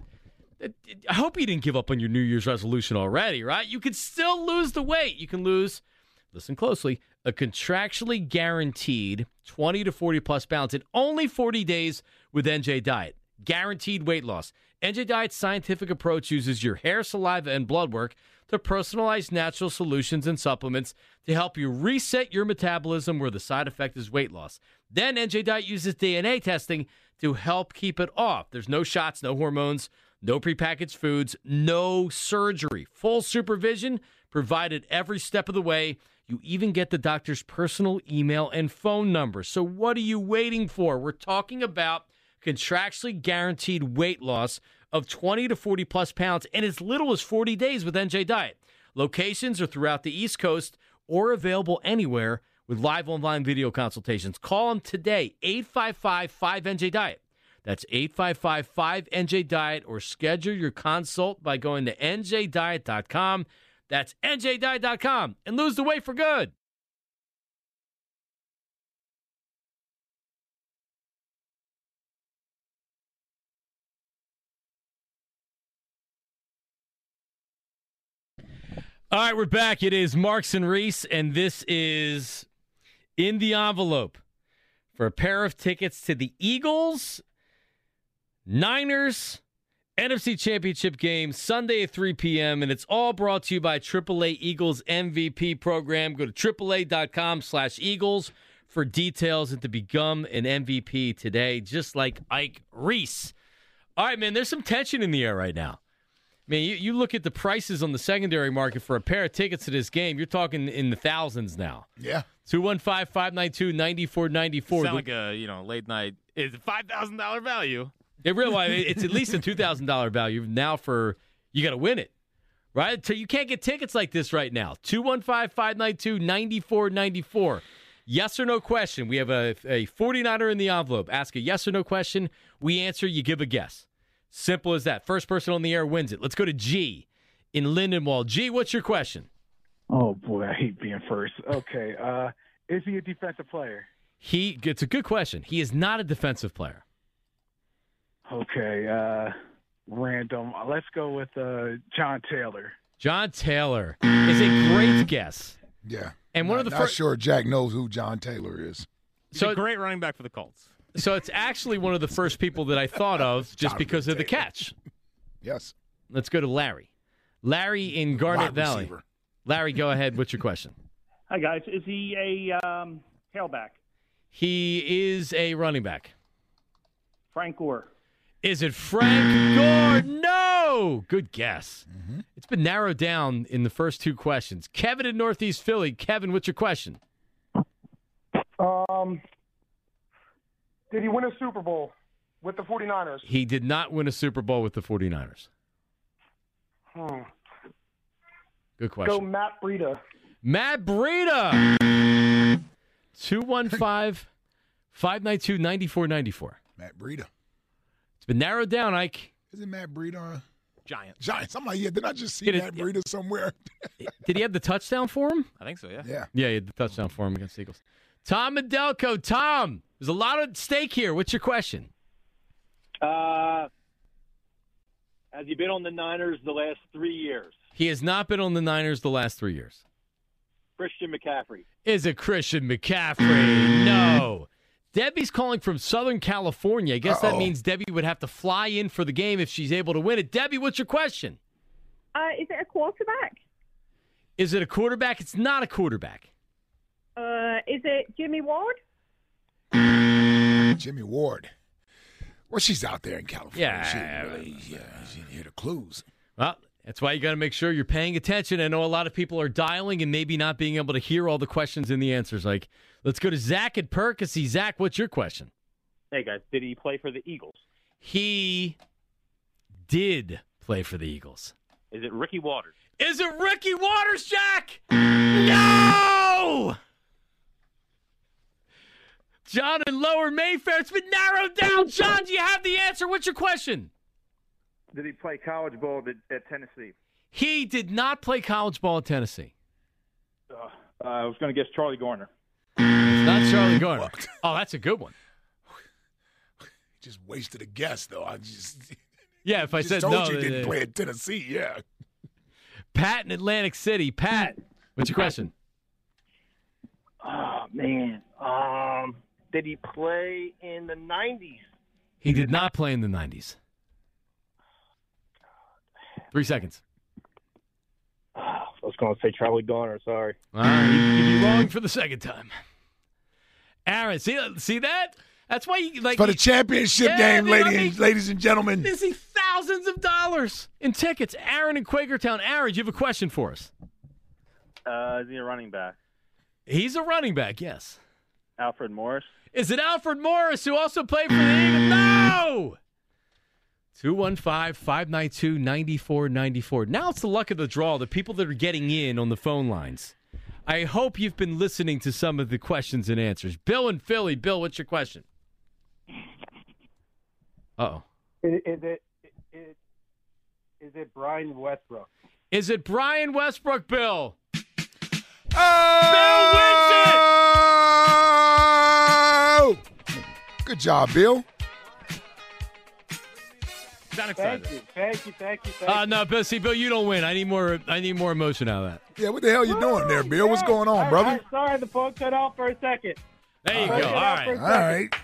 I hope you didn't give up on your New Year's resolution already, right? You can still lose the weight. You can lose, listen closely, a contractually guaranteed twenty to forty plus pounds in only forty days with N J Diet. Guaranteed weight loss. N J Diet's scientific approach uses your hair, saliva, and blood work to personalize natural solutions and supplements to help you reset your metabolism where the side effect is weight loss. Then N J Diet uses D N A testing to help keep it off. There's no shots, no hormones, no prepackaged foods, no surgery. Full supervision provided every step of the way. You even get the doctor's personal email and phone number. So what are you waiting for? We're talking about contractually guaranteed weight loss of twenty to forty plus pounds in as little as forty days with N J Diet. Locations are throughout the East Coast or available anywhere with live online video consultations. Call them today, eight five five, five N J Diet. That's eight five five, five N J Diet, or schedule your consult by going to N J diet dot com. That's N J diet dot com, and lose the weight for good. All right, we're back. It is Marks and Reese, and this is In the Envelope for a pair of tickets to the Eagles, Niners, N F C Championship game Sunday at three p.m., and it's all brought to you by triple A Eagles M V P program. Go to triple A dot com slash Eagles for details and to become an M V P today, just like Ike Reese. All right, man, there's some tension in the air right now. I mean, you, you look at the prices on the secondary market for a pair of tickets to this game, you're talking in the thousands now. Yeah. two one five, five nine two, nine four nine four. Sound like a, you know, late night. It's a five thousand dollars value. It really, it's at least a two thousand dollars value now for, you got to win it, right? So you can't get tickets like this right now. two one five, five nine two, nine four nine four. Yes or no question. We have a, a forty-niner in the envelope. Ask a yes or no question. We answer, you give a guess. Simple as that. First person on the air wins it. Let's go to G in Lindenwold. G, what's your question? Oh, boy, I hate being first. Okay. Uh, is he a defensive player? He. It's a good question. He is not a defensive player. Okay. Uh, random. Let's go with uh, John Taylor. John Taylor is a great guess. Yeah. And not, one of the not first. sure Jack knows who John Taylor is. He's So a great running back for the Colts. So it's actually one of the first people that I thought of just Jonathan because of the Taylor. catch. Yes. Let's go to Larry. Larry in Garnet Wide Valley. receiver. Larry, go ahead. What's your question? Hi, guys. Is he a um, tailback? He is a running back. Frank Gore. Is it Frank Gore? No! Good guess. Mm-hmm. It's been narrowed down in the first two questions. Kevin in Northeast Philly. Kevin, what's your question? Um, did he win a Super Bowl with the forty-niners? He did not win a Super Bowl with the forty-niners. Hmm. Good question. Go Matt Breida. Matt Breida. two one five, five nine two, nine four nine four. Matt Breida. It's been narrowed down, Ike. Isn't Matt Breida a Giant. Giants? I'm like, yeah, did I just see Did it- Matt Breida somewhere? Did he have the touchdown for him? I think so, yeah. Yeah. Yeah, he had the touchdown for him against the Eagles. Tom and Delco. Tom, there's a lot at stake here. What's your question? Uh, has he been on the Niners the last three years? He has not been on the Niners the last three years. Christian McCaffrey. Is it Christian McCaffrey? No. Debbie's calling from Southern California. I guess that Uh-oh. means Debbie would have to fly in for the game if she's able to win it. Debbie, what's your question? Uh, is it a quarterback? Is it a quarterback? It's not a quarterback. Uh, is it Jimmy Ward? Jimmy Ward. Well, she's out there in California. Yeah. She didn't really, yeah, she didn't hear the clues. Well, that's why you got to make sure you're paying attention. I know a lot of people are dialing and maybe not being able to hear all the questions and the answers. Like, let's go to Zach at Percy. Zach, what's your question? Hey, guys, did he play for the Eagles? He did play for the Eagles. Is it Ricky Waters? Is it Ricky Waters, Jack? No! John in Lower Mayfair, it's been narrowed down. John, do you have the answer? What's your question? Did he play college ball at, at Tennessee? He did not play college ball at Tennessee. Uh, I was going to guess Charlie Garner. It's not Charlie Garner. Oh, that's a good one. Just wasted a guess, though. I just Yeah, if I just said told no. you he then- didn't play at Tennessee. Yeah. Pat in Atlantic City. Pat, what's your question? Oh man, um, did he play in the nineties? He did not play in the nineties. Three seconds. I was going to say Charlie Garner. Sorry. All right, you'd be wrong for the second time. Aaron, see see that? That's why you like for the you, championship yeah, game, dude, ladies, I mean, and, ladies and gentlemen. They see thousands of dollars in tickets. Aaron in Quakertown. Aaron, do you have a question for us? Uh, is he a running back? He's a running back, yes. Alfred Morris? Is it Alfred Morris, who also played for the Eagles? No! two one five, five nine two, nine four nine four. Now it's the luck of the draw, the people that are getting in on the phone lines. I hope you've been listening to some of the questions and answers. Bill in Philly. Bill, what's your question? Uh-oh. Is, is it is, is it Brian Westbrook? Is it Brian Westbrook, Bill? Oh! Bill wins it! Good job, Bill. Not excited. Thank you, thank you, thank you, thank Uh, you. no, Bill, see, Bill, you don't win. I need more I need more emotion out of that. Yeah, what the hell you doing there, Bill? What's going on, I- brother? I- sorry, the phone cut off for a second. There you Phone go. cut All off right. for a All second. right.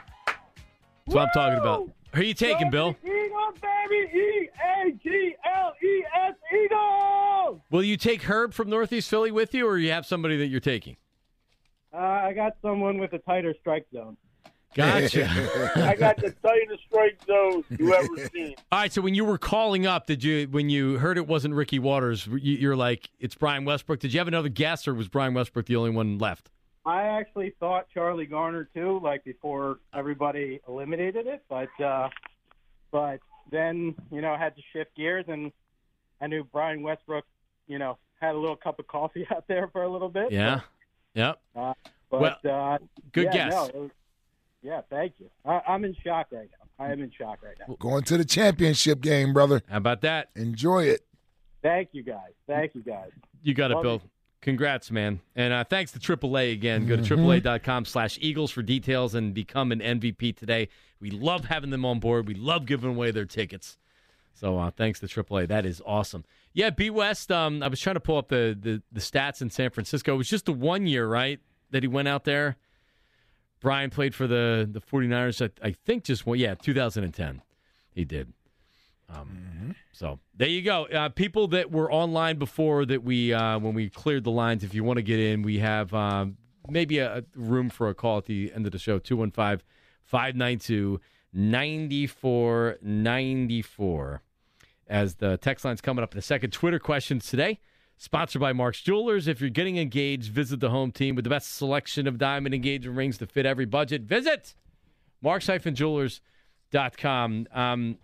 That's what I'm talking about. Who are you taking, Bill? Eagles, baby! E A G L E S, Eagles! Will you take Herb from Northeast Philly with you, or you have somebody that you're taking? Uh, I got someone with a tighter strike zone. Gotcha. I got the tightest strike zone you ever seen. All right, so when you were calling up, did you when you heard it wasn't Ricky Waters, you- you're like, it's Brian Westbrook. Did you have another guess, or was Brian Westbrook the only one left? I actually thought Charlie Garner too, like before everybody eliminated it, but uh, but then you know I had to shift gears, and I knew Brian Westbrook, you know, had a little cup of coffee out there for a little bit. Yeah. Yep. Uh, but Well, uh, good yeah, guess. no, it was- yeah, thank you. I, I'm in shock right now. I am in shock right now. Going to the championship game, brother. How about that? Enjoy it. Thank you guys. Thank you guys. You got it, Love Bill. you. Congrats, man. And uh, thanks to triple A again. Go to triple A dot com slash Eagles for details and become an M V P today. We love having them on board. We love giving away their tickets. So uh, thanks to triple A. That is awesome. Yeah, B. West, um, I was trying to pull up the, the, the stats in San Francisco. It was just the one year, right, that he went out there. Brian played for the, the 49ers, I, I think just one, yeah, two thousand ten. He did. Um, mm-hmm. So there you go. Uh, people that were online before that we, uh, when we cleared the lines, if you want to get in, we have um, maybe a, a room for a call at the end of the show, two one five, five nine two, nine four nine four. As the text line's coming up in a second. Twitter questions today. Sponsored by Mark's Jewelers. If you're getting engaged, visit the home team with the best selection of diamond engagement rings to fit every budget. Visit marks jewelers dot com. Um,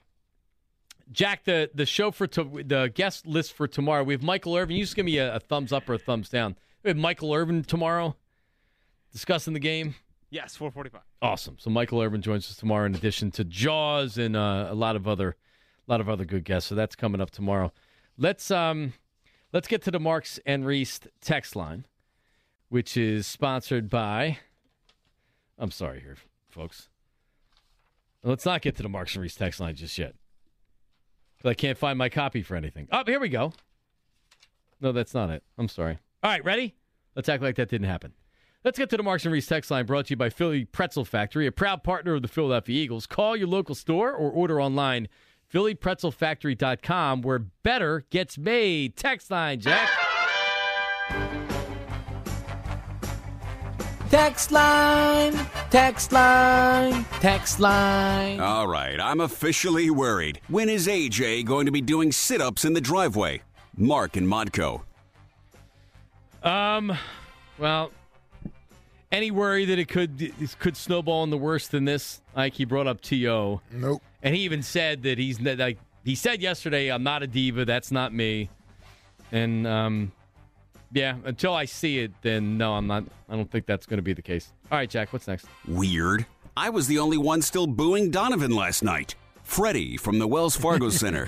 Jack, the, the show for to, the guest list for tomorrow, we have Michael Irvin. You just give me a, a thumbs up or a thumbs down. We have Michael Irvin tomorrow discussing the game. Yes, four forty-five. Awesome. So Michael Irvin joins us tomorrow in addition to Jaws and uh, a lot of other a lot of other good guests. So that's coming up tomorrow. Let's um let's get to the Marks and Reese text line, which is sponsored by I'm sorry here, folks. Let's not get to the Marks and Reese text line just yet. Because I can't find my copy for anything. Oh, here we go. No, that's not it. I'm sorry. All right, ready? Let's act like that didn't happen. Let's get to the Marks and Reese text line, brought to you by Philly Pretzel Factory, a proud partner of the Philadelphia Eagles. Call your local store or order online, philly pretzel factory dot com, where better gets made. Text line, Jack. Text line, text line, text line. All right, I'm officially worried. When is A J going to be doing sit-ups in the driveway? Mark and Modco. Um, well, any worry that it could it could snowball into worse than this? Like he brought up T O Nope. And he even said that he's like he said yesterday, I'm not a diva. That's not me. And um, yeah, until I see it, then no, I'm not. I don't think that's going to be the case. All right, Jack, what's next? Weird. I was the only one still booing Donovan last night. Freddie from the Wells Fargo Center.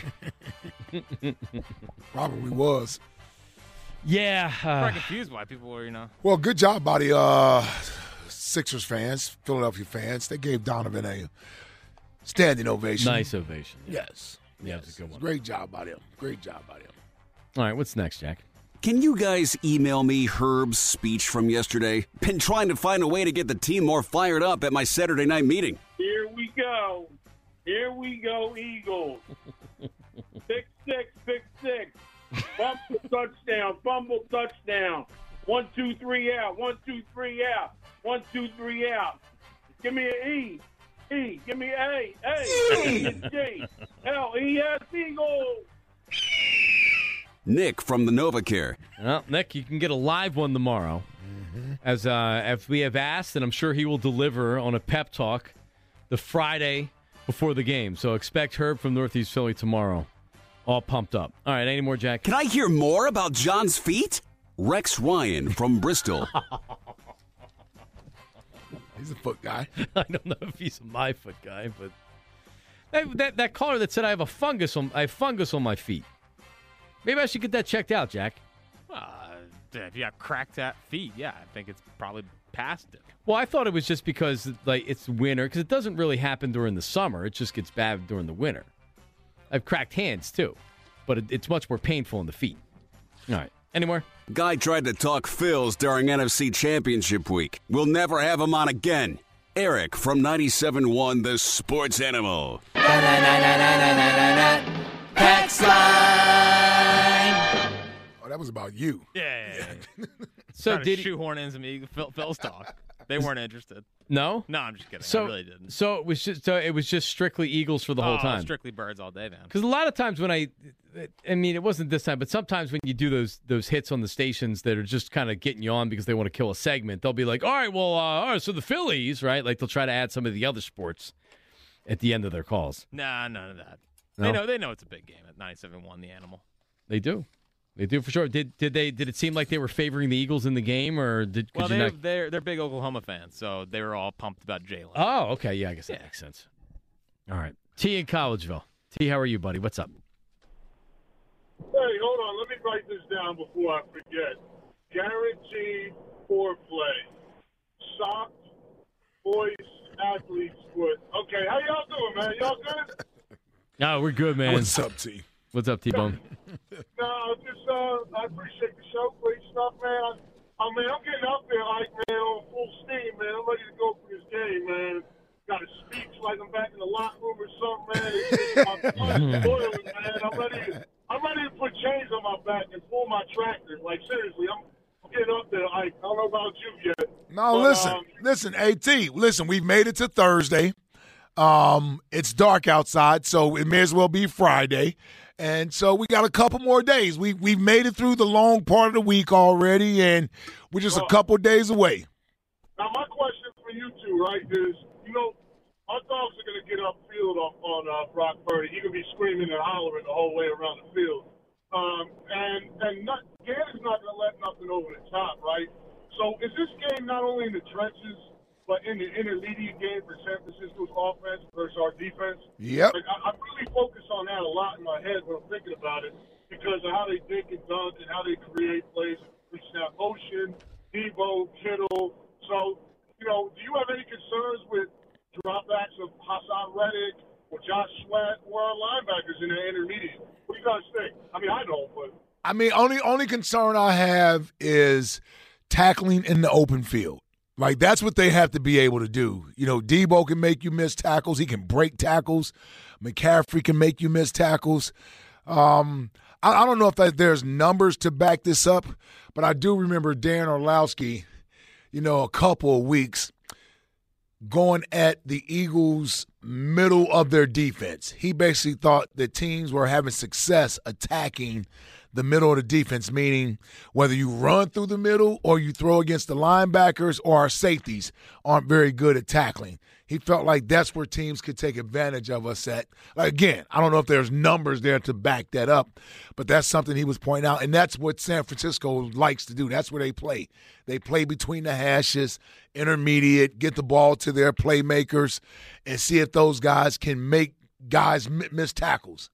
Probably was. Yeah. Uh, I'm quite confused why people were, you know. Well, good job by the uh, Sixers fans, Philadelphia fans. They gave Donovan a standing ovation. Nice ovation. Yes. Yeah, yes. it's a good one. Great job by them. Great job by them. All right, what's next, Jack? Can you guys email me Herb's speech from yesterday? Been trying to find a way to get the team more fired up at my Saturday night meeting. Here we go. Here we go, Eagles. Pick six, pick six. Fumble touchdown, fumble touchdown. One, two, three out. One, two, three out. One, two, three out. Give me an E. E. Give me A. A. E and G. L E S Eagles. Nick from the NovaCare. Well, Nick, you can get a live one tomorrow. Mm-hmm. As uh, as we have asked, and I'm sure he will deliver on a pep talk the Friday before the game. So expect Herb from Northeast Philly tomorrow. All pumped up. All right, any more, Jack? Can I hear more about John's feet? Rex Ryan from Bristol. He's a foot guy. I don't know if he's a my foot guy, but that, that that caller that said I have a fungus on I have fungus on my feet. Maybe I should get that checked out, Jack. Uh, if you got cracked at feet, yeah, I think it's probably past it. Well, I thought it was just because like it's winter, because it doesn't really happen during the summer. It just gets bad during the winter. I've cracked hands too, but it, it's much more painful in the feet. All right, any more? Guy tried to talk Phils during N F C Championship week. We'll never have him on again. Eric from ninety-seven point one, the Sports Animal. Text line. Oh, that was about you. Yeah. yeah, yeah. So Trying to did he- shoehorn in some Eagle- Phil, Phil's talk. They weren't interested. No? No, I'm just kidding. So, I really didn't. So it was just so it was just strictly Eagles for the whole Oh, time. strictly birds all day, man. Because a lot of times when I, I mean, it wasn't this time, but sometimes when you do those those hits on the stations that are just kind of getting you on because they want to kill a segment, they'll be like, all right, well, uh, all right, so the Phillies, right? Like they'll try to add some of the other sports at the end of their calls. Nah, none of that. No? They know they know it's a big game at ninety-seven one, the Animal. They do. They do for sure. Did did they? Did it seem like they were favoring the Eagles in the game, or did? Could Well, you they're, not... they're they're big Oklahoma fans, so they were all pumped about Jalen. Oh, okay. Yeah, I guess that makes sense. All right. T in Collegeville. T, how are you, buddy? What's up? Hey, hold on. Let me write this down before I forget. Guaranteed foreplay. Socked voice athlete's foot. Okay, how y'all doing, man? Y'all good? Oh, we're good, man. What's up, T? What's up, T-Bone? No, just uh, I appreciate the show. Great stuff, man. I, I mean, I'm getting up there, like, man, on full steam, man. I'm ready to go for this game, man. Got a speech like I'm back in the locker room or something, man. It's my blood boiling, man. I'm ready. To, I'm ready to put chains on my back and pull my tractor. Like, seriously, I'm, I'm getting up there. Like, I don't know about you yet. No, but, listen, um, listen, AT, listen, we've made it to Thursday. Um, it's dark outside, so it may as well be Friday. And so we got a couple more days. We, we've made it through the long part of the week already, and we're just a couple days away. Now, my question for you two, right, is, you know, our dogs are going to get upfield on, on uh, Brock Purdy. He could be screaming and hollering the whole way around the field. Um, and and not, Gannon is not going to let nothing over the top, right? So is this game not only in the trenches, but in the intermediate game for San Francisco's offense versus our defense? Yep. Like, I, I really focus on that a lot in my head when I'm thinking about it because of how they think and dunk and how they create plays, reach that motion, Debo, Kittle. So, you know, do you have any concerns with dropbacks of Hassan Reddick or Josh Sweat or our linebackers in the intermediate? What do you guys think? I mean, I don't, but. I mean, only only concern I have is tackling in the open field. Like, that's what they have to be able to do. You know, Debo can make you miss tackles. He can break tackles. McCaffrey can make you miss tackles. Um, I, I don't know if that, there's numbers to back this up, but I do remember Darren Orlowski, you know, a couple of weeks going at the Eagles' middle of their defense. He basically thought that teams were having success attacking the middle of the defense, meaning whether you run through the middle or you throw against the linebackers or our safeties aren't very good at tackling. He felt like that's where teams could take advantage of us at. Again, I don't know if there's numbers there to back that up, but that's something he was pointing out, and that's what San Francisco likes to do. That's where they play. They play between the hashes, intermediate, get the ball to their playmakers, and see if those guys can make guys miss tackles.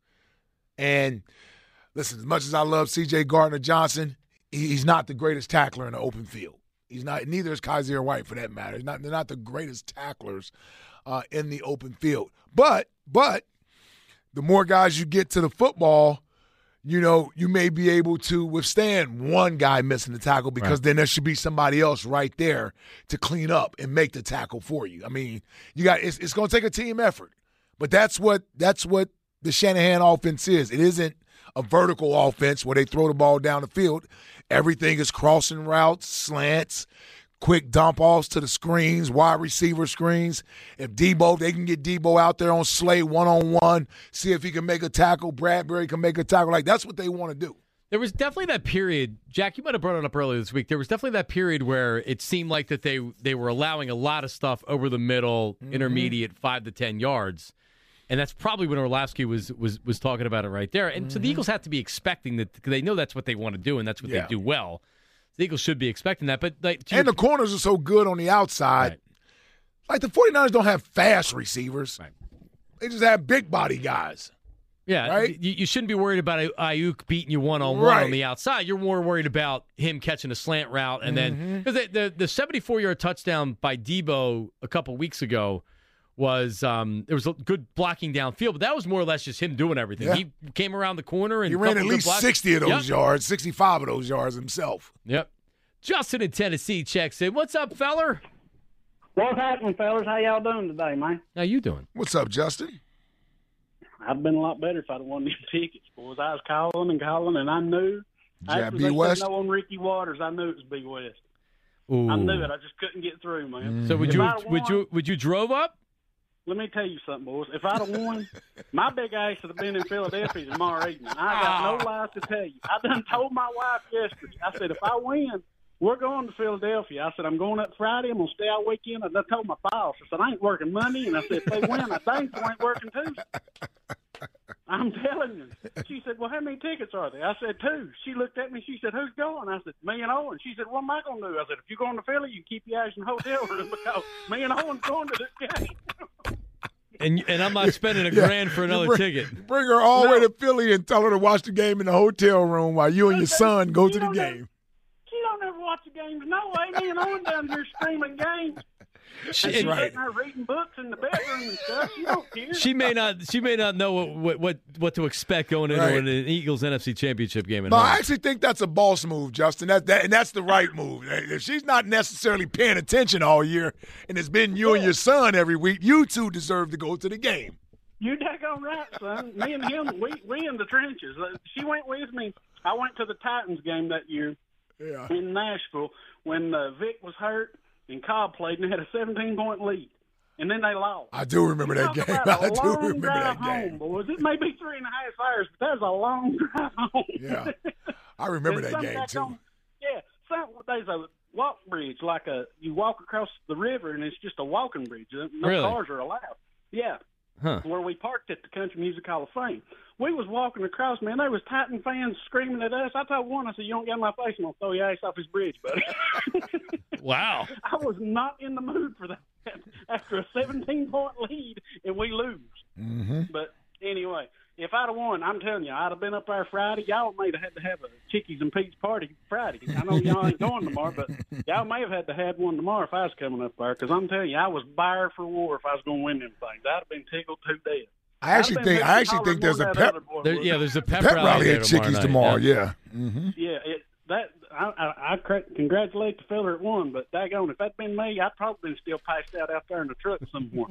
And listen, as much as I love C J Gardner-Johnson, he's not the greatest tackler in the open field. He's not. Neither is Kaiser White, for that matter. He's not, they're not the greatest tacklers uh, in the open field. But, but the more guys you get to the football, you know, you may be able to withstand one guy missing the tackle because Right. then there should be somebody else right there to clean up and make the tackle for you. I mean, you got it's, it's going to take a team effort, but that's what that's what the Shanahan offense is. It isn't a vertical offense where they throw the ball down the field. Everything is crossing routes, slants, quick dump offs to the screens, wide receiver screens. If Debo, they can get Debo out there on Slay one-on-one, see if he can make a tackle. Bradbury can make a tackle. Like, that's what they want to do. There was definitely that period, Jack, you might have brought it up earlier this week. There was definitely that period where it seemed like that they they were allowing a lot of stuff over the middle, Mm-hmm. intermediate, five to ten yards. And that's probably when Orlovsky was was was talking about it right there. And so the Mhm. Eagles have to be expecting that because they know that's what they want to do and that's what Yeah. they do well. The Eagles should be expecting that. But like, to And your- the corners are so good on the outside. Like, the 49ers don't have fast receivers. They just have big body guys. Yeah, Right? you, you shouldn't be worried about Ayuk beating you one-on-one Right. on the outside. You're more worried about him catching a slant route. And then Mhm. because the, the, the seventy-four-yard touchdown by Debo a couple weeks ago was um, there was a good blocking downfield, but that was more or less just him doing everything. Yeah. He came around the corner and He ran couple at good least blocks. sixty of those Yep. yards, sixty-five of those yards himself. Yep. Justin in Tennessee checks in. What's up, feller? What's happening, fellas? How y'all doing today, man? How you doing? What's up, Justin? I'd have been a lot better if I'd have won these tickets, boys. I was calling and calling, and I knew. Yeah, After B. they West? said no on Ricky Waters, I knew it was B. West. Ooh. I knew it. I just couldn't get through, man. So would If you I'd have would won- you would you drove up? Let me tell you something, boys. If I'd have won, my big ass would have been in Philadelphia tomorrow evening. I got no lies to tell you. I done told my wife yesterday. I said, if I win, we're going to Philadelphia. I said, I'm going up Friday. I'm going to stay all weekend. I done told my boss. I said, I ain't working Monday. And I said, if they win, I dang sure ain't working Tuesday. I'm telling you. She said, well, how many tickets are there? I said, two. She looked at me. She said, who's going? I said, me and Owen. She said, what am I going to do? I said, if you're going to Philly, you keep your ass in the hotel room because me and Owen's going to this game. And and I'm not spending a Yeah. grand for You another bring- ticket. Bring her all the way to Philly and tell her to watch the game in the hotel room while you and your son go to the game. She don't ever watch the games. No way. Me and Owen down here screaming games. She- and she's right. sitting there reading books in the bedroom and stuff. She don't care. She may not. She may not know what what what, what to expect going into Right. an Eagles N F C Championship game. At No, home. I actually think that's a boss move, Justin. That, that and that's the right move. If she's not necessarily paying attention all year, and it's been you and your son every week, you two deserve to go to the game. You daggone right, son. Me and him, we we in the trenches. Uh, She went with me. I went to the Titans game that year Yeah. in Nashville when uh, Vic was hurt and Cobb played and they had a seventeen-point lead. And then they lost. I do remember that Talk game. about a I do long remember drive that game. home, boys. It may be three and a half hours, but that was a long drive home. Yeah. I remember And that some game, back too. on- yeah, some, there's a walk bridge, like a you walk across the river, and it's just a walking bridge. No Really? cars are allowed. Yeah, Huh. where we parked at the Country Music Hall of Fame. We was walking across, man. There was Titan fans screaming at us. I told one, I said, "You don't get in my face, I'm gonna throw your ass off this bridge, buddy." Wow. I was not in the mood for that after a seventeen-point lead, and we lose. Mm-hmm. But anyway, if I'd have won, I'm telling you, I'd have been up there Friday. Y'all may have had to have a Chickies and Pete's party Friday. I know y'all ain't going tomorrow, but y'all may have had to have one tomorrow if I was coming up there. Because I'm telling you, I was buyer for war if I was going to win them things. I'd have been tickled to death. I actually think I actually think there's a pep There, yeah, there's a pep, pep rally, rally there at tomorrow Chickies night, tomorrow. yeah. Yeah. Mm-hmm. Yeah, it, that I, I, I cra- congratulate the fella that won, but daggone, if that'd been me, I'd probably been still passed out out there in the truck somewhere.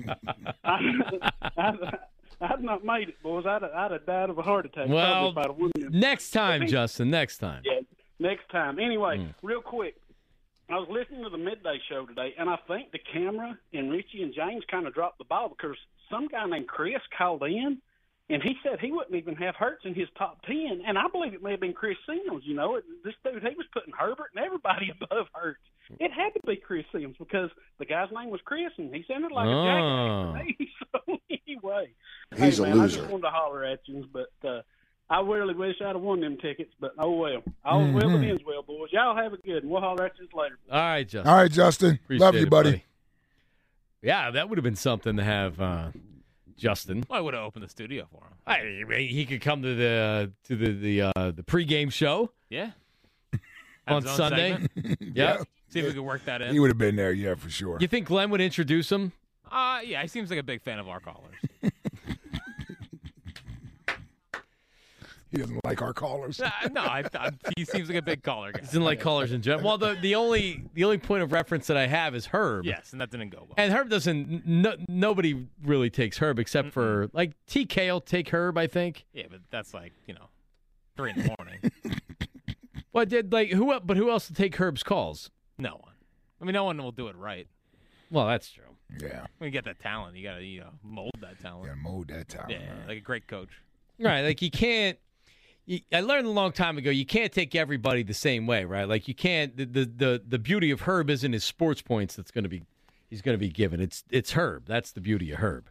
I, I, I'd not made it, boys. I'd, I'd have died of a heart attack. Well, probably if I'd have won them. next time, But he- Justin. Next time. Yeah, next time. Anyway, Mm. real quick, I was listening to the midday show today, and I think the camera and Richie and James kind of dropped the ball because some guy named Chris called in, and he said he wouldn't even have Hurts in his top ten, and I believe it may have been Chris Sims. You know, this dude, he was putting Herbert and everybody above Hurts. It had to be Chris Sims because the guy's name was Chris, and he sounded like Oh. a jackass to me. So anyway, He's hey, a man, I loser. just wanted to holler at you, but uh, I really wish I'd have won them tickets, but oh well. All well Mhm. that ends well, boys. Y'all have a good one. We'll holler at you later. All right, Justin. All right, Justin. Appreciate Love you, it, buddy. Yeah, that would have been something to have uh, Justin. Well, I would have opened the studio for him. I, he could come to the to the the uh, the pregame show Yeah. on Have his own Sunday. segment. Yeah. See if we could work that in. He would have been there, yeah, for sure. You think Glenn would introduce him? Uh, yeah, he seems like a big fan of our callers. He doesn't like our callers. Uh, no, I, I, he seems like a big caller guy. He doesn't like callers in general. Well, the, the only the only point of reference that I have is Herb. Yes, and that didn't go well. And Herb doesn't. No, nobody really takes Herb except Mm-mm. for like T K will take Herb, I think. Yeah, but that's like you know, three in the morning. Well, did like who? But who else will take Herb's calls? No one. I mean, no one will do it right. Well, that's true. Yeah. When you get that talent, you gotta you know mold that talent. You gotta mold that talent. Yeah, right. like a great coach. Right, like you can't. You, I learned a long time ago you can't take everybody the same way, right? Like you can't. The the the, the beauty of Herb isn't his sports points that's going to be he's going to be given. It's it's Herb. That's the beauty of Herb.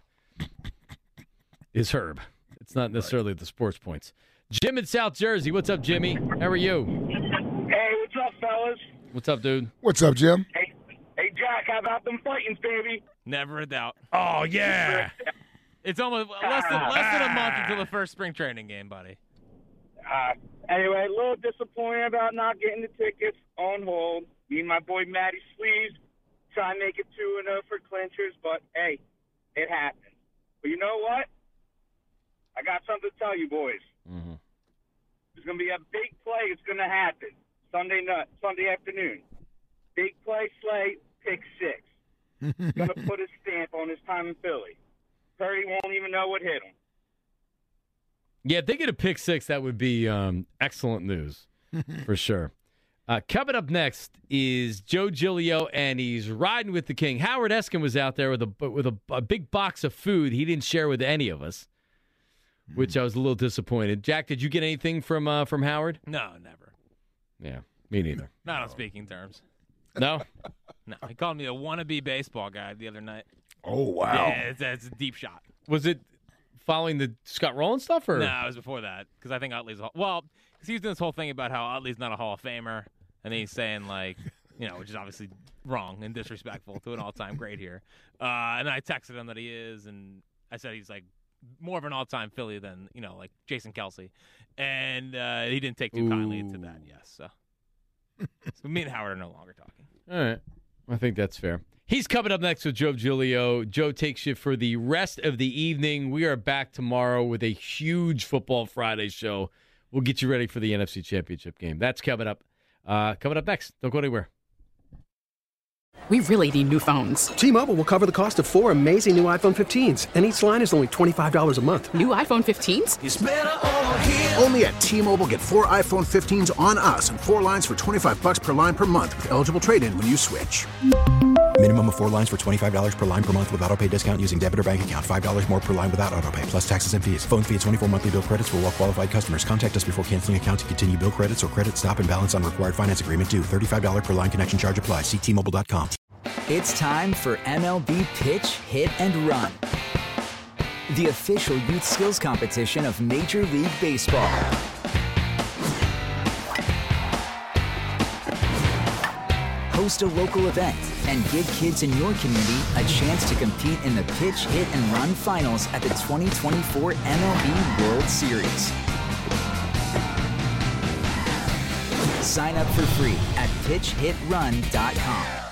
Is Herb. It's not necessarily right. the sports points. Jim in South Jersey. What's up, Jimmy? How are you? Hey, what's up, fellas? What's up, dude? What's up, Jim? Hey, hey, Jack. How about them Titans, baby? Never a doubt. Oh yeah. It's almost less than less than a month until the first spring training game, buddy. Uh, anyway, a little disappointed about not getting the tickets on hold. Me and my boy Matty Sleeves try and make it two and oh for clinchers, but hey, it happened. But you know what? I got something to tell you, boys. Mm-hmm. There's going to be a big play. It's going to happen Sunday night, Sunday afternoon. Big play, Slay, pick six. Going to put a stamp on his time in Philly. Purdy won't even know what hit him. Yeah, if they get a pick six, that would be um, excellent news for sure. Uh, coming up next is Joe Giglio, and he's riding with the king. Howard Eskin was out there with a with a, a big box of food he didn't share with any of us, which I was a little disappointed. Jack, did you get anything from uh, from Howard? No, never. Yeah, me neither. Not on speaking terms. No? No, he called me a wannabe baseball guy the other night. Oh, wow. Yeah, it's, it's a deep shot. Was it following the Scott Rowland stuff? Or? No, it was before that, because I think Utley's a, well, because he was doing this whole thing about how Utley's not a Hall of Famer, and then he's saying, like, you know, which is obviously wrong and disrespectful to an all-time great here. Uh, and I texted him that he is, and I said he's, like, more of an all-time Philly than, you know, like Jason Kelsey. And uh, he didn't take too Ooh. kindly to that, yes. So. so me and Howard are no longer talking. All right. I think that's fair. He's coming up next with Joe Giglio. Joe takes you for the rest of the evening. We are back tomorrow with a huge Football Friday show. We'll get you ready for the N F C Championship game. That's coming up. Uh, coming up next. Don't go anywhere. We really need new phones. T-Mobile will cover the cost of four amazing new iPhone fifteens, and each line is only twenty-five dollars a month. New iPhone fifteens? It's better over here. Only at T-Mobile, get four iPhone fifteens on us and four lines for twenty-five dollars per line per month with eligible trade-in when you switch. Minimum of four lines for twenty-five dollars per line per month with autopay discount using debit or bank account. five dollars more per line without autopay, plus taxes and fees. Phone fee at twenty-four monthly bill credits for well-qualified customers. Contact us before canceling account to continue bill credits or credit stop and balance on required finance agreement due. thirty-five dollars per line connection charge applies. See T Mobile dot com. It's time for M L B Pitch, Hit, and Run, the official youth skills competition of Major League Baseball. Host a local event and give kids in your community a chance to compete in the Pitch, Hit, and Run finals at the twenty twenty-four M L B World Series. Sign up for free at pitch hit run dot com.